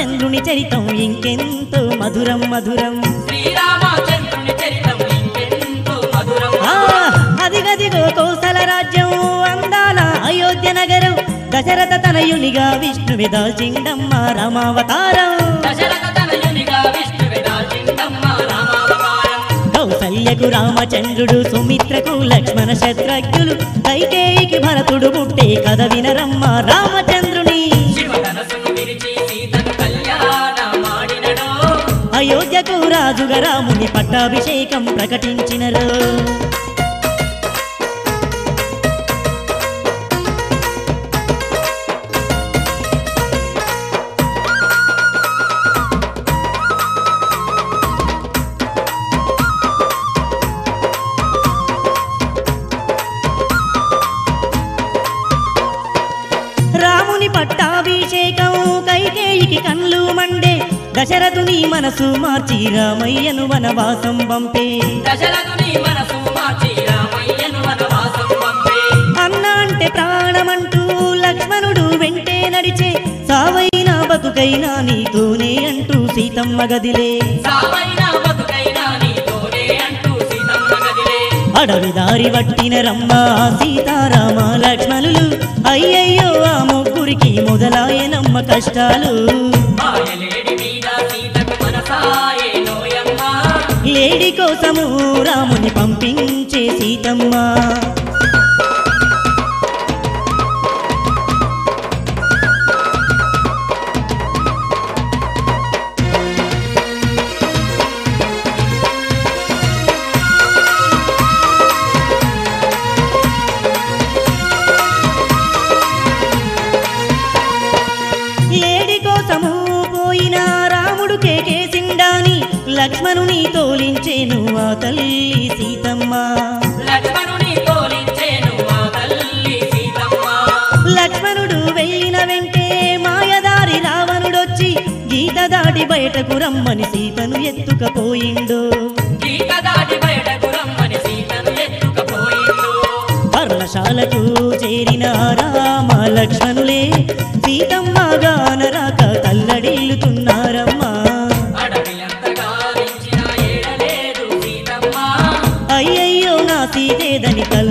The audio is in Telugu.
శ్రీరామచంద్రుని చరితం ఇంకెంతో మధురం మధురం శ్రీరామచంద్రుని చరితం ఇంకెంతో మధురం అదిగదిగో కౌసల రాజ్యం అందాల అయోధ్య నగరం దశరథ తనయునిగా విష్ణువి దాల్చిండమ్మ రామావతారం దశరథ తనయునిగా విష్ణువి దాల్చిండమ్మ రామావతారం కౌసల్యకు రామచంద్రుడు సుమిత్రకు లక్ష్మణ శత్రుఘ్నులు కైకేయికి భరతుడు పుట్టే కథ వినరమ్మ రామచంద్రుని శివధనసును విరిచి సీతను కళ్యాణమాడినడో అయోధ్యకు రాజుగా రాముని పట్టాభిషేకం ప్రకటించినరు రాముని పట్టాభిషేకం కైకేయికి కన్లు మండే దశరథుని మనసు మార్చి రామయ్యను వనవాసం పంపే దశరథుని మనసు మార్చి రామయ్యను వనవాసం పంపే అన్న అంటే ప్రాణమంటూ లక్ష్మణుడు వెంటే నడిచే సావైనా బతుకైనా నీతోనే అంటూ సీతమ్మ గదిలే సావైనా బతుకైనా నీతోనే అంటూ సీతమ్మ గదిలే అడవి దారి పట్టిన రమ్మ సీతారామ లక్ష్మణులు అయ్యయ్యో ఆ ముగ్గురికి మొదలాయనమ్మ కష్టాలు మాయలేడి మీద సీతకు మనసాయే నోయమ్మ లేడి కోసము రాముని పంపించే సీతమ్మ లేడి కోసము పోయిన రాముడు కేకేసిండాని లక్ష్మణుని తోలించేను ఆ తల్లి సీతమ్మ లక్ష్మణుని తోలించేను ఆ తల్లి సీతమ్మ లక్ష్మణుడు వెళ్ళిన వెంటే మాయదారి రావణుడొచ్చి గీత దాటి బయటకు రమ్మని సీతను ఎత్తుకపోయిండు గీత దాటి బయటకు రమ్మని సీతను ఎత్తుకపోయిండు పర్ణశాలకు చేరిన రామ లక్ష్మణులే సీతమ్మ గానరాక తల్లడిల్లుతున్నారమ్మా అడవి అంతగా వించిన ఏడలేదు సీతమ్మ అయ్యయ్యో నా సీతేదని